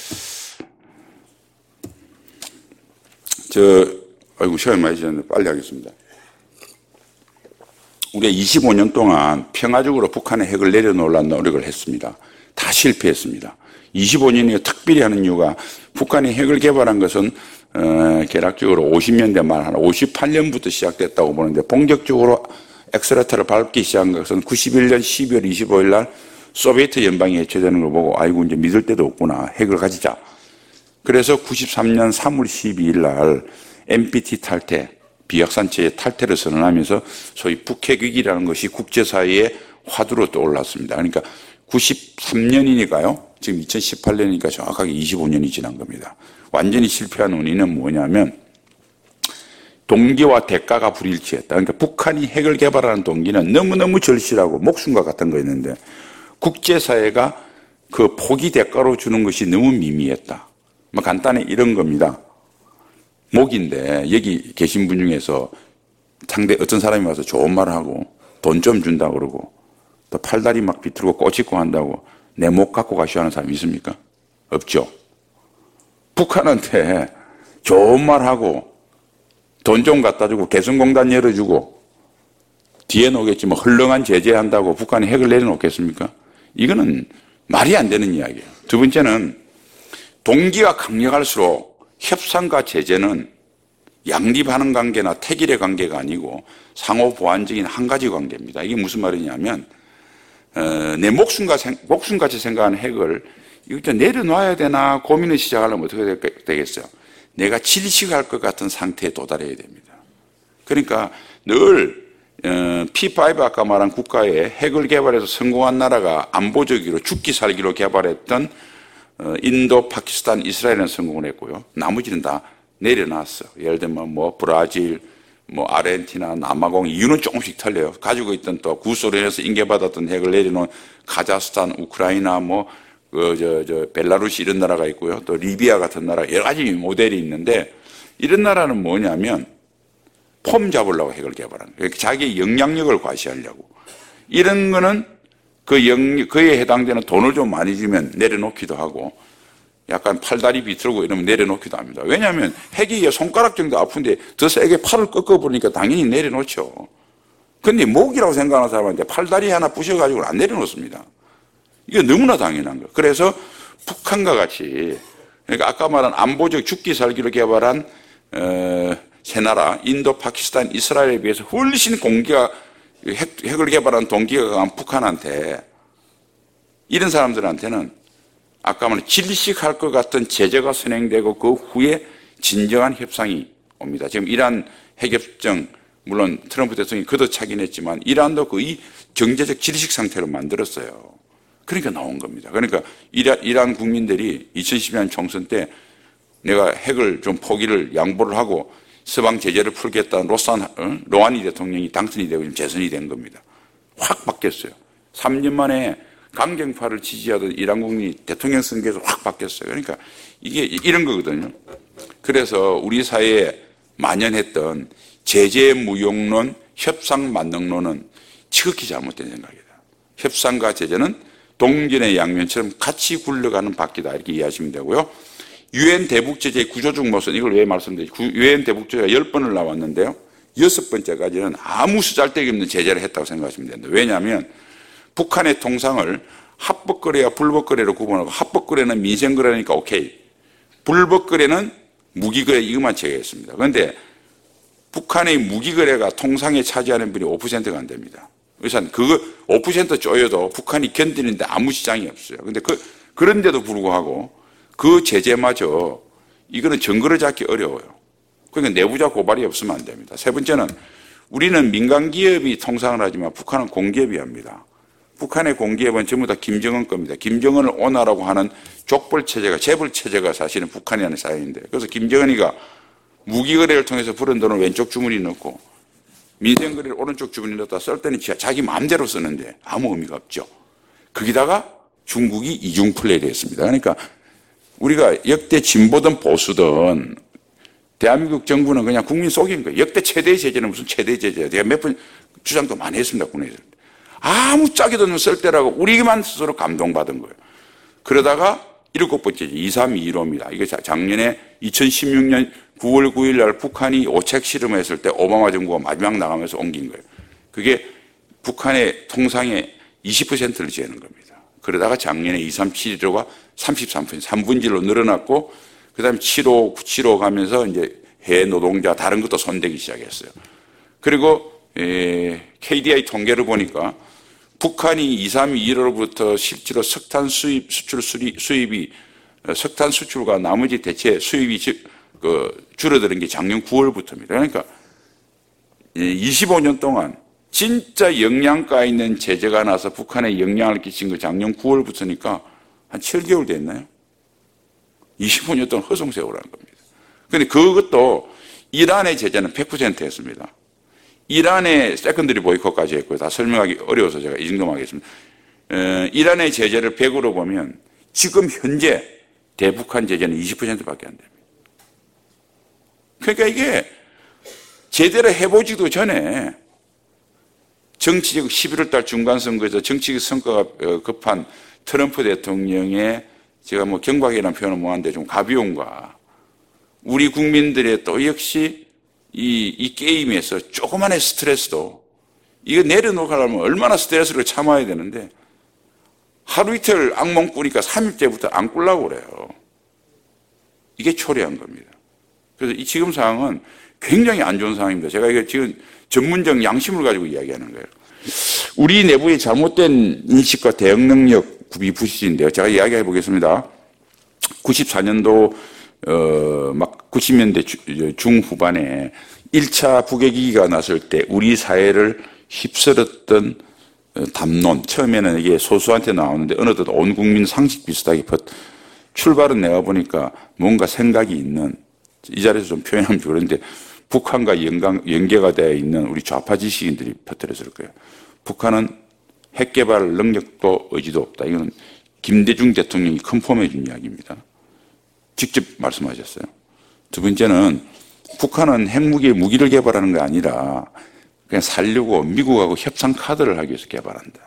아이고, 시간이 많이 지났는데 빨리 하겠습니다. 우리가 25년 동안 평화적으로 북한의 핵을 내려놓으려는 노력을 했습니다. 다 실패했습니다. 25년이 특별히 하는 이유가 북한이 핵을 개발한 것은 개략적으로 50년대 말 한 58년부터 시작됐다고 보는데, 본격적으로 엑셀레터를 밟기 시작한 것은 91년 12월 25일 날 소비에트 연방이 해체되는 걸 보고 아이고 이제 믿을 데도 없구나, 핵을 가지자. 그래서 93년 3월 12일 날 NPT 탈퇴, 비확산체의 탈퇴를 선언하면서 소위 북핵위기라는 것이 국제사회의 화두로 떠올랐습니다. 그러니까 93년이니까요. 지금 2018년이니까 정확하게 25년이 지난 겁니다. 완전히 실패한 원인은 뭐냐면 동기와 대가가 불일치했다. 그러니까 북한이 핵을 개발하는 동기는 너무너무 절실하고 목숨과 같은 거였는데 국제사회가 그 포기 대가로 주는 것이 너무 미미했다. 뭐 간단히 이런 겁니다. 목인데 여기 계신 분 중에서 상대 어떤 사람이 와서 좋은 말을 하고 돈 좀 준다고 그러고 또 팔다리 막 비틀고 꼬집고 한다고 내 목 갖고 가시오 하는 사람이 있습니까? 없죠. 북한한테 좋은 말하고 돈 좀 갖다 주고 개성공단 열어주고 뒤에 놓겠지 뭐 헐렁한 제재한다고 북한이 핵을 내려놓겠습니까? 이거는 말이 안 되는 이야기예요. 두 번째는 동기가 강력할수록 협상과 제재는 양립하는 관계나 태길의 관계가 아니고 상호 보완적인 한 가지 관계입니다. 이게 무슨 말이냐면 내 목숨같이 생각하는 핵을 이거 내려놔야 되나 고민을 시작하려면 어떻게 되겠어요? 내가 질식할 것 같은 상태에 도달해야 됩니다. 그러니까 늘 P5 아까 말한 국가에 핵을 개발해서 성공한 나라가 안보적으로 죽기 살기로 개발했던 인도, 파키스탄, 이스라엘은 성공을 했고요. 나머지는 다 내려놨어. 예를 들면 뭐 브라질, 뭐 아르헨티나, 남아공 이유는 조금씩 틀려요. 가지고 있던 또 구소련에서 인계받았던 핵을 내려놓은 카자흐스탄, 우크라이나, 뭐 벨라루시 이런 나라가 있고요. 또 리비아 같은 나라 여러 가지 모델이 있는데 이런 나라는 뭐냐면 폼 잡으려고 핵을 개발하는 거예요. 자기의 영향력을 과시하려고. 이런 거는 그에 해당되는 돈을 좀 많이 주면 내려놓기도 하고 약간 팔다리 비틀고 이러면 내려놓기도 합니다. 왜냐하면 핵이 손가락 정도 아픈데 더 세게 팔을 꺾어버리니까 당연히 내려놓죠. 근데 목이라고 생각하는 사람한테 팔다리 하나 부셔가지고는 안 내려놓습니다. 이게 너무나 당연한 거예요. 그래서 북한과 같이 그러니까 아까 말한 안보적 죽기 살기로 개발한 세 나라 인도, 파키스탄, 이스라엘에 비해서 훨씬 공기가 핵을 개발한 동기가 강한 북한한테 이런 사람들한테는 아까 말한 질식할 것 같은 제재가 선행되고 그 후에 진정한 협상이 옵니다. 지금 이란 핵협정 물론 트럼프 대통령이 걷어차긴 했지만 이란도 거의 경제적 질식 상태로 만들었어요. 그러니까 나온 겁니다. 그러니까 이란 국민들이 2012년 총선 때 내가 핵을 좀 포기를 양보를 하고 서방 제재를 풀겠다는 로하니 대통령이 당선이 되고 재선이 된 겁니다. 확 바뀌었어요. 3년 만에 강경파를 지지하던 이란 국민이 대통령 선거에서 확 바뀌었어요. 그러니까 이게 이런 거거든요. 그래서 우리 사회에 만연했던 제재 무용론, 협상 만능론은 지극히 잘못된 생각이다. 협상과 제재는 동전의 양면처럼 같이 굴러가는 바퀴다 이렇게 이해하시면 되고요. 유엔 대북제재의 구조적 모순 이걸 왜 말씀드리죠? 유엔 대북제재가 10번을 나왔는데요. 6번째까지는 아무 쓰잘데기 없는 제재를 했다고 생각하시면 됩니다. 왜냐하면 북한의 통상을 합법거래와 불법거래로 구분하고 합법거래는 민생거래니까 오케이. 불법거래는 무기거래 이것만 제외했습니다. 그런데 북한의 무기거래가 통상에 차지하는 비율이 5%가 안 됩니다. 그래서 그거 5% 쪼여도 북한이 견디는데 아무 지장이 없어요. 그런데 그런데도 불구하고 그 제재마저 이거는 증거를 잡기 어려워요. 그러니까 내부자 고발이 없으면 안 됩니다. 세 번째는 우리는 민간 기업이 통상을 하지만 북한은 공기업이 합니다. 북한의 공기업은 전부 다 김정은 겁니다. 김정은을 오나라고 하는 족벌 체제가 재벌 체제가 사실은 북한이 하는 사회인데 그래서 김정은이가 무기거래를 통해서 벌은 돈을 왼쪽 주머니에 넣고 민생거래를 오른쪽 주머니에 넣었다 쓸 때는 자기 마음대로 쓰는데 아무 의미가 없죠. 거기다가 중국이 이중 플레이를 했습니다. 그러니까 우리가 역대 진보든 보수든 대한민국 정부는 그냥 국민 속인 거예요. 역대 최대의 제재는 무슨 최대의 제재예요. 제가 몇 번 주장도 많이 했습니다. 국내에서. 아무 짝에도 없는 쓸 때라고 우리만 스스로 감동받은 거예요. 그러다가 7번째 2325입니다. 이게 작년에 2016년 9월 9일 날 북한이 오책 실험을 했을 때 오바마 정부가 마지막 나가면서 옮긴 거예요. 그게 북한의 통상의 20%를 재는 겁니다. 그러다가 작년에 2375가 33%, 3분질로 늘어났고 그 다음에 75, 975 가면서 이제 해외 노동자 다른 것도 손대기 시작했어요. 그리고 KDI 통계를 보니까 북한이 2321로부터 실제로 석탄 수입이 석탄 수출과 나머지 대체 수입이 줄어드는 게 작년 9월부터입니다. 그러니까 25년 동안 진짜 영양가 있는 제재가 나서 북한에 영향을 끼친 거 작년 9월부터니까 한 7개월 됐나요? 25년 동안 허송세월한 겁니다. 그런데 그것도 이란의 제재는 100%였습니다. 이란의 세컨더리 보이콧까지 했고요. 다 설명하기 어려워서 제가 이 정도만 하겠습니다. 이란의 제재를 100으로 보면 지금 현재 대북한 제재는 20%밖에 안 됩니다. 그러니까 이게 제대로 해보지도 전에 정치적 11월 달 중간선거에서 정치적 성과가 급한 트럼프 대통령의 제가 뭐 경박이라는 표현은 뭐한데 좀 가벼움과 우리 국민들의 또 역시 이 게임에서 조그만의 스트레스도 이거 내려놓으려면 얼마나 스트레스를 참아야 되는데 하루 이틀 악몽 꾸니까 3일째부터 안 꾸려고 그래요. 이게 초래한 겁니다. 그래서 이 지금 상황은 굉장히 안 좋은 상황입니다. 제가 이거 지금 전문적 양심을 가지고 이야기하는 거예요. 우리 내부의 잘못된 인식과 대응 능력 구비 부실인데요. 제가 이야기해 보겠습니다. 94년도 막 90년대 중후반에 1차 북핵위기가 났을 때 우리 사회를 휩쓸었던 담론, 처음에는 이게 소수한테 나오는데 어느덧 온 국민 상식 비슷하게 출발은 내가 보니까 뭔가 생각이 있는, 이 자리에서 좀 표현하면 그런데 북한과 연계가 되어 있는 우리 좌파 지식인들이 퍼뜨렸을 거예요. 북한은 핵 개발 능력도 의지도 없다. 이건 김대중 대통령이 컨펌해 준 이야기입니다. 직접 말씀하셨어요. 두 번째는 북한은 핵무기에 무기를 개발하는 게 아니라 그냥 살려고 미국하고 협상 카드를 하기 위해서 개발한다.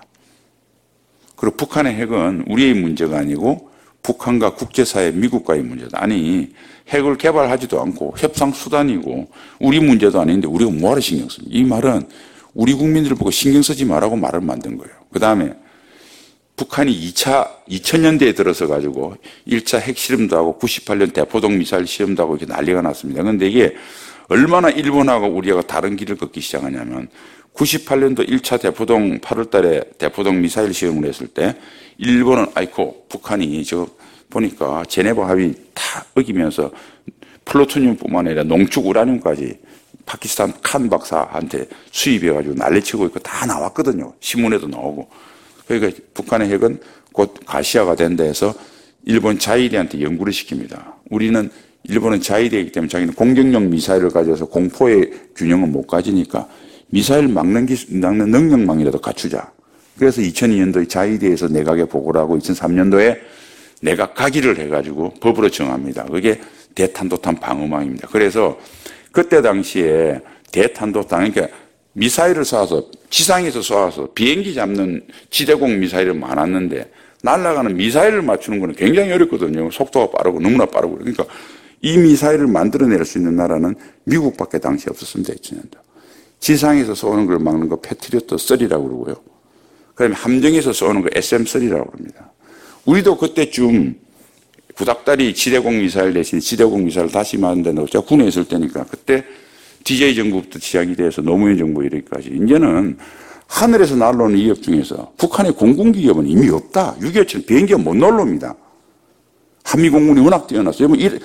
그리고 북한의 핵은 우리의 문제가 아니고 북한과 국제사회 미국과의 문제다. 아니 핵을 개발하지도 않고 협상 수단이고 우리 문제도 아닌데 우리가 뭐하러 신경 씁니까? 이 말은 우리 국민들을 보고 신경 쓰지 말라고 말을 만든 거예요. 그 다음에 북한이 2000년대에 들어서 가지고 1차 핵실험도 하고 98년 대포동 미사일 시험도 하고 이렇게 난리가 났습니다. 그런데 이게 얼마나 일본하고 우리가 다른 길을 걷기 시작하냐면 98년도 1차 대포동 8월 달에 대포동 미사일 시험을 했을 때 일본은 아이고 북한이 저 보니까 제네바 합의 다 어기면서 플루토늄뿐만 아니라 농축 우라늄까지 파키스탄 칸 박사한테 수입해가지고 난리치고 있고 다 나왔거든요. 신문에도 나오고. 그러니까 북한의 핵은 곧 가시화가 된다 해서 일본 자위대한테 연구를 시킵니다. 우리는 일본은 자위대이기 때문에 자기는 공격용 미사일을 가져서 공포의 균형은 못 가지니까 미사일 막는 능력망이라도 갖추자. 그래서 2002년도에 자위대에서 내각에 보고를 하고 2003년도에 내각 가기를 해가지고 법으로 정합니다. 그게 대탄도탄 방어망입니다. 그래서 그때 당시에 대탄도탄, 그러니까 미사일을 쏴서 지상에서 쏴서 비행기 잡는 지대공 미사일은 많았는데 날아가는 미사일을 맞추는 거는 굉장히 어렵거든요. 속도가 빠르고 너무나 빠르고. 그러니까 이 미사일을 만들어낼 수 있는 나라는 미국밖에 당시 없었습니다. 2000년도. 지상에서 쏘는 걸 막는 거 패트리어트 3라고 그러고요. 그다음에 함정에서 쏘는 거 SM3라고 합니다. 우리도 그때쯤 구닥다리 지대공 미사일 대신 지대공 미사일 다시 만든다고 제가 군에 있을 때니까 그때 DJ 정부부터 시작이 돼서 노무현 정부 이렇게까지 이제는 하늘에서 날아오는 위협 중에서 북한의 공군기 위협은 이미 없다. 6.25처럼 비행기가 못 날아옵니다. 한미공군이 워낙 뛰어났어요.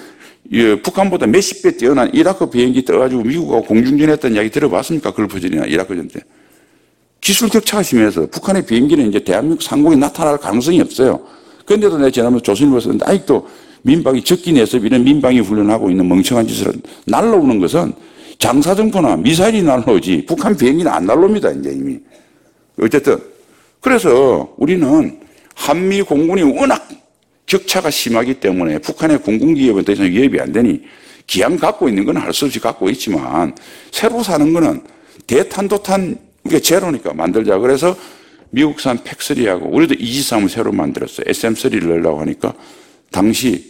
북한보다 몇십 배 뛰어난 이라크 비행기 떠가지고 미국하고 공중전했다는 이야기 들어봤습니까? 걸프전이나 이라크전 때. 기술 격차가 심해서 북한의 비행기는 이제 대한민국 상공에 나타날 가능성이 없어요. 그런데도 내가 지난번에 조선일보에 썼는데 아직도 민방위 적기 내섭 이런 민방위 훈련하고 있는 멍청한 짓을 날라오는 것은 장사정포나 미사일이 날라오지 북한 비행기는 안 날라옵니다. 이제 이미. 어쨌든 그래서 우리는 한미 공군이 워낙 격차가 심하기 때문에 북한의 공군 기업은 더 이상 위협이 안 되니 기왕 갖고 있는 건 할 수 없이 갖고 있지만 새로 사는 거는 대탄도탄 우리가 제로니까 만들자. 그래서 미국산 팩3하고 우리도 이지삼을 새로 만들었어요. SM3를 넣으려고 하니까 당시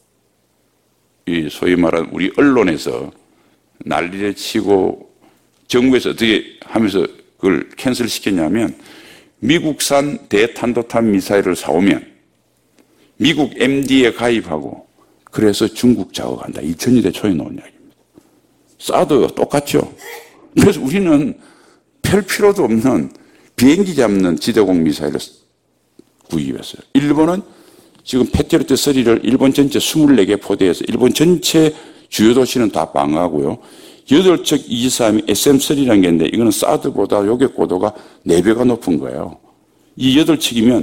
이 소위 말하는 우리 언론에서 난리를 치고 정부에서 어떻게 하면서 그걸 캔슬시켰냐면 미국산 대탄도탄 미사일을 사오면 미국 MD에 가입하고 그래서 중국 작업한다. 2000년대 초에 나온 이야기입니다. 사드가 똑같죠. 그래서 우리는 펼 필요도 없는 비행기 잡는 지대공 미사일을 구입했어요. 일본은 지금 패트리어트 3를 일본 전체 24개 포대에서 일본 전체 주요 도시는 다 방어하고요. 8척 이지삼이 SM3라는 게 있는데 이거는 사드보다 요격 고도가 4배가 높은 거예요. 이 8척이면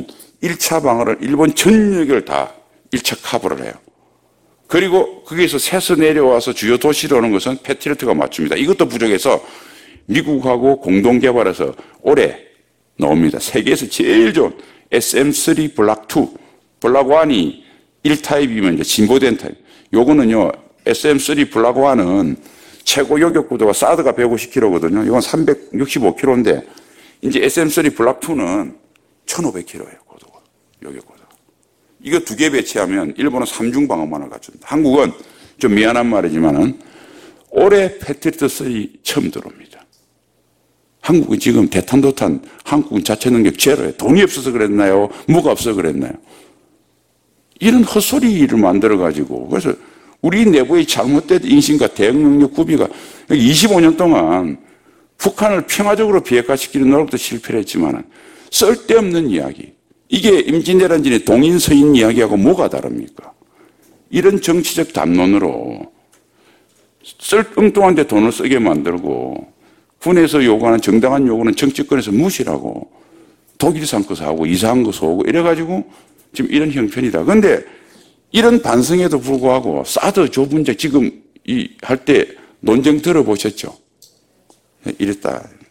1차 방어를 일본 전역을 다 1차 카버를 해요. 그리고 거기에서 새서 내려와서 주요 도시로 오는 것은 패트리어트가 맞춥니다. 이것도 부족해서 미국하고 공동 개발해서 올해 나옵니다. 세계에서 제일 좋은 SM3 블락 2, 블락 1이 1타입이면 이제 진보된 타입. 요거는요, SM3 블락 1은 최고 요격 고도가 사드가 150km거든요. 이건 365km인데, 이제 SM3 블락 2는 1500km예요, 고도가. 요격 고도가. 이거 두 개 배치하면 일본은 3중 방어만을 갖춘다. 한국은 좀 미안한 말이지만은 올해 패트리어트 3 처음 들어옵니다. 한국은 지금 대탄도탄 한국은 자체 능력 제로예요. 돈이 없어서 그랬나요? 뭐가 없어서 그랬나요? 이런 헛소리를 만들어가지고 그래서 우리 내부의 잘못된 인식과 대응 능력 구비가 25년 동안 북한을 평화적으로 비핵화시키는 노력도 실패를 했지만 쓸데없는 이야기. 이게 임진왜란전의 동인서인 이야기하고 뭐가 다릅니까? 이런 정치적 담론으로 엉뚱한 데 돈을 쓰게 만들고 군에서 요구하는 정당한 요구는 정치권에서 무시하고 독일산 거 사고 이상한 거 사고 이래가지고 지금 이런 형편이다. 그런데 이런 반성에도 불구하고 사드 조분제 지금 할 때 논쟁 들어보셨죠? 이랬다.